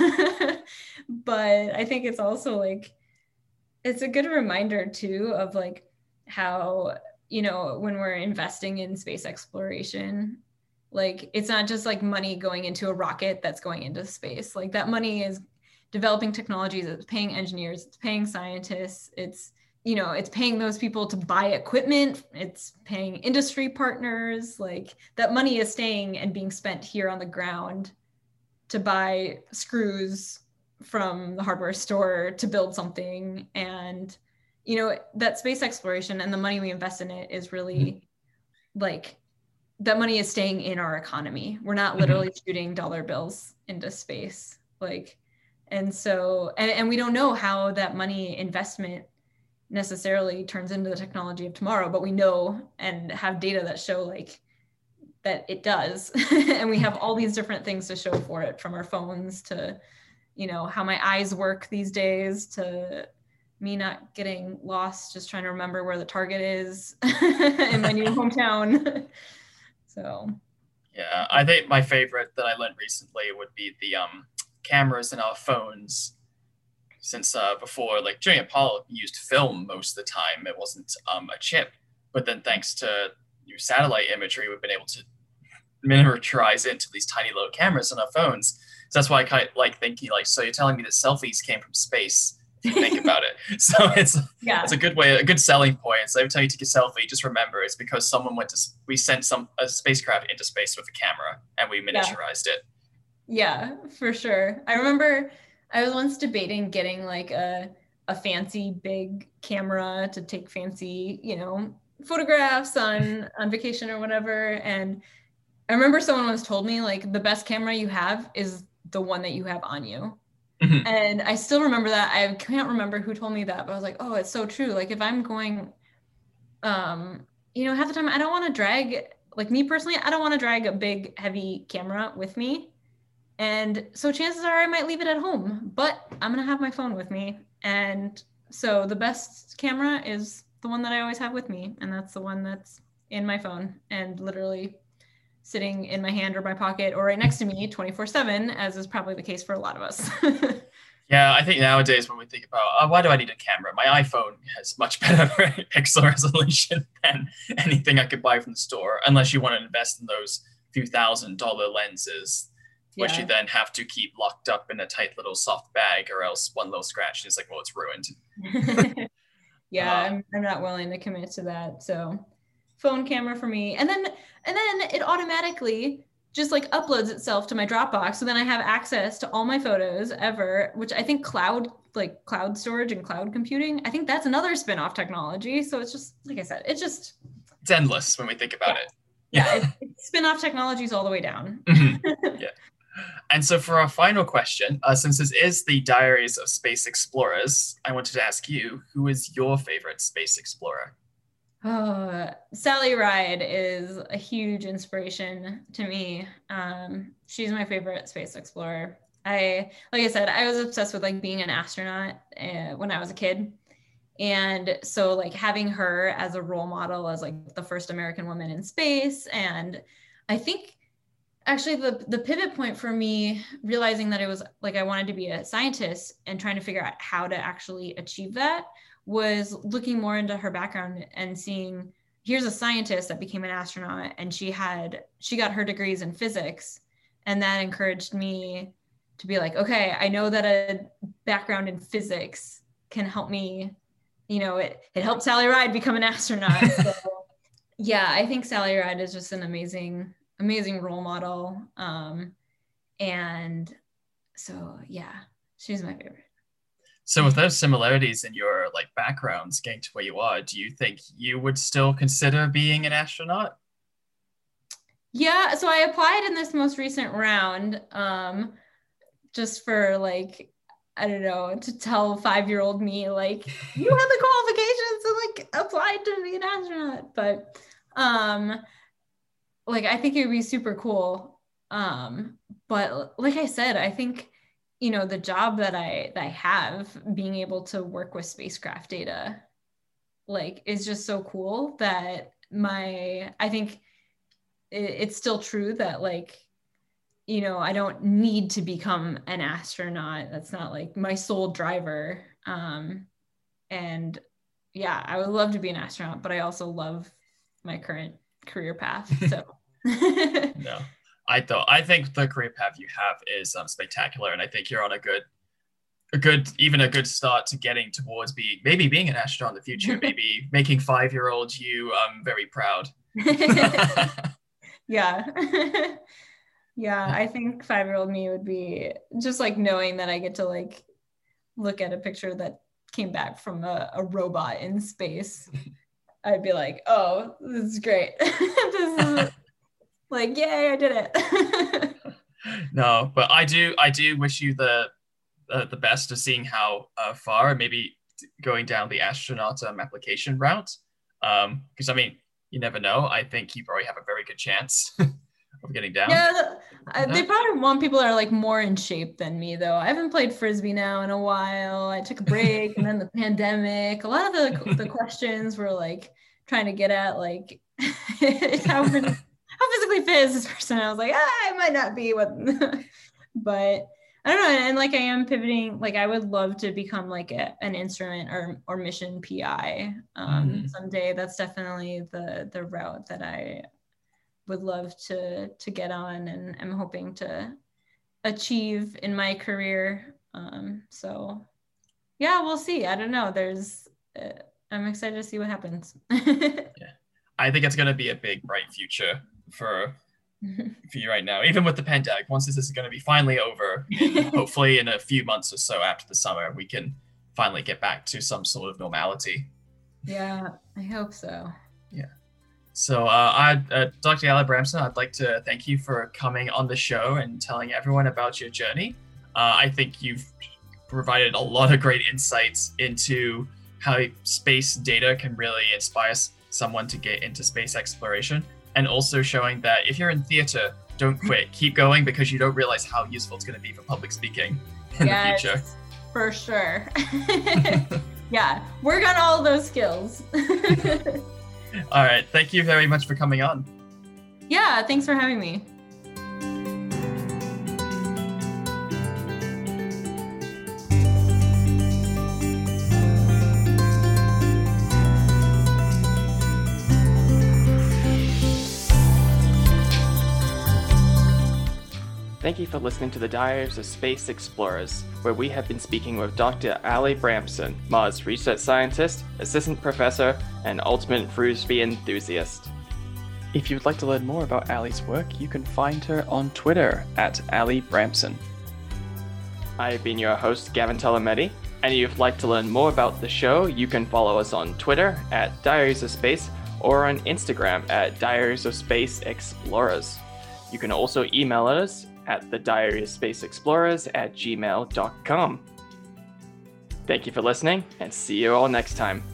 But I think it's also like, it's a good reminder too of like how, you know, when we're investing in space exploration, like it's not just like money going into a rocket that's going into space. Like that money is developing technologies, it's paying engineers, it's paying scientists, it's, you know, it's paying those people to buy equipment, it's paying industry partners. Like that money is staying and being spent here on the ground to buy screws from the hardware store to build something. And, you know, that space exploration and the money we invest in it is really like, that money is staying in our economy. We're not literally mm-hmm. shooting dollar bills into space. Like, and so, and, and we don't know how that money investment necessarily turns into the technology of tomorrow, but we know and have data that show like that it does. And we have all these different things to show for it, from our phones to, you know, how my eyes work these days, to me not getting lost, just trying to remember where the target is in my new hometown. So, yeah, I think my favorite that I learned recently would be the um, cameras in our phones. Since uh, before, like during Apollo, we used film most of the time. It wasn't um, a chip. But then thanks to new satellite imagery, we've been able to miniaturize into these tiny little cameras on our phones. So that's why I kind of like thinking, like, so you're telling me that selfies came from space, if you think about it. So it's yeah. it's a good way, a good selling point. So every time you take a selfie, just remember it's because someone went to, we sent some a spacecraft into space with a camera and we miniaturized yeah. it. Yeah, for sure. I remember I was once debating getting like a a fancy big camera to take fancy, you know, photographs on on vacation or whatever. And I remember someone once told me like the best camera you have is the one that you have on you. Mm-hmm. And I still remember that. I can't remember who told me that, but I was like, oh, it's so true. Like if I'm going, um, you know, half the time I don't want to drag, like me personally, I don't want to drag a big heavy camera with me. And so chances are I might leave it at home, but I'm going to have my phone with me. And so the best camera is the one that I always have with me. And that's the one that's in my phone and literally sitting in my hand or my pocket or right next to me twenty-four seven, as is probably the case for a lot of us. Yeah, I think nowadays when we think about, oh, why do I need a camera? My iPhone has much better pixel resolution than anything I could buy from the store, unless you want to invest in those few thousand dollar lenses, which yeah. you then have to keep locked up in a tight little soft bag, or else one little scratch is like, well, it's ruined. yeah, uh, I'm, I'm not willing to commit to that. So phone camera for me. And then, and then it automatically just like uploads itself to my Dropbox. So then I have access to all my photos ever, which I think cloud, like cloud storage and cloud computing, I think that's another spin-off technology. So it's just, like I said, it's just, it's endless when we think about yeah. it. Yeah, it, it's spin-off technologies all the way down. Mm-hmm. Yeah. And so for our final question, uh, since this is the Diaries of Space Explorers, I wanted to ask you, who is your favorite space explorer? Oh, Sally Ride is a huge inspiration to me. Um, she's my favorite space explorer. I, like I said, I was obsessed with like being an astronaut uh, when I was a kid. And so like having her as a role model, as like the first American woman in space. And I think actually the, the pivot point for me, realizing that it was like, I wanted to be a scientist and trying to figure out how to actually achieve that, was looking more into her background and seeing, here's a scientist that became an astronaut, and she had, she got her degrees in physics. And that encouraged me to be like, okay, I know that a background in physics can help me, you know, it, it helped Sally Ride become an astronaut. So yeah, I think Sally Ride is just an amazing, amazing role model. Um, and so, yeah, she's my favorite. So with those similarities in your like backgrounds getting to where you are, do you think you would still consider being an astronaut? Yeah, so I applied in this most recent round, um, just for like, I don't know, to tell five-year-old me, like, you have the qualifications to like apply to be an astronaut. But um, like, I think it would be super cool. Um, but like I said, I think, you know, the job that I that I have, being able to work with spacecraft data, like, is just so cool that my, I think it, it's still true that, like, you know, I don't need to become an astronaut. That's not like my sole driver. Um, and yeah, I would love to be an astronaut, but I also love my current career path. So no, I thought I think the career path you have is um, spectacular, and I think you're on a good, a good, even a good start to getting towards being maybe being an astronaut in the future, maybe making five-year-old you um very proud. Yeah. Yeah, I think five-year-old me would be just like knowing that I get to like look at a picture that came back from a, a robot in space. I'd be like, oh, this is great. This is like, yay, I did it. No, but I do, I do wish you the uh, the best of seeing how uh, far, maybe going down the astronaut um, application route. Um, because I mean, you never know. I think you probably have a very good chance of getting down. Yeah, I, they probably want people that are like more in shape than me, though. I haven't played Frisbee now in a while. I took a break, and then the pandemic. A lot of the the questions were like trying to get at like how, how physically fit is this person. I was like, ah, I might not be what, but I don't know. And like I am pivoting. Like I would love to become like a, an instrument or or mission P I um, mm. someday. That's definitely the the route that I would love to to get on, and I'm hoping to achieve in my career. Um, so yeah, we'll see. I don't know. There's, uh, I'm excited to see what happens. Yeah, I think it's going to be a big, bright future for for you right now. Even with the pandemic, once this is going to be finally over, hopefully in a few months or so after the summer, we can finally get back to some sort of normality. Yeah, I hope so. Yeah. So, uh, I, uh, Doctor Ali Bramson, I'd like to thank you for coming on the show and telling everyone about your journey. Uh, I think you've provided a lot of great insights into how space data can really inspire someone to get into space exploration, and also showing that if you're in theater, don't quit. Keep going, because you don't realize how useful it's going to be for public speaking in yes, the future. For sure. Yeah, work on all those skills. All right. Thank you very much for coming on. Yeah, thanks for having me. Thank you for listening to the Diaries of Space Explorers, where we have been speaking with Doctor Ali Bramson, Mars research scientist, assistant professor, and ultimate Frisbee enthusiast. If you'd like to learn more about Ali's work, you can find her on Twitter at Ali Bramson. I have been your host, Gavin Tolometti, and if you'd like to learn more about the show, you can follow us on Twitter at Diaries of Space or on Instagram at Diaries of Space Explorers. You can also email us at the Diary of Space Explorers at gmail dot com. Thank you for listening, and see you all next time.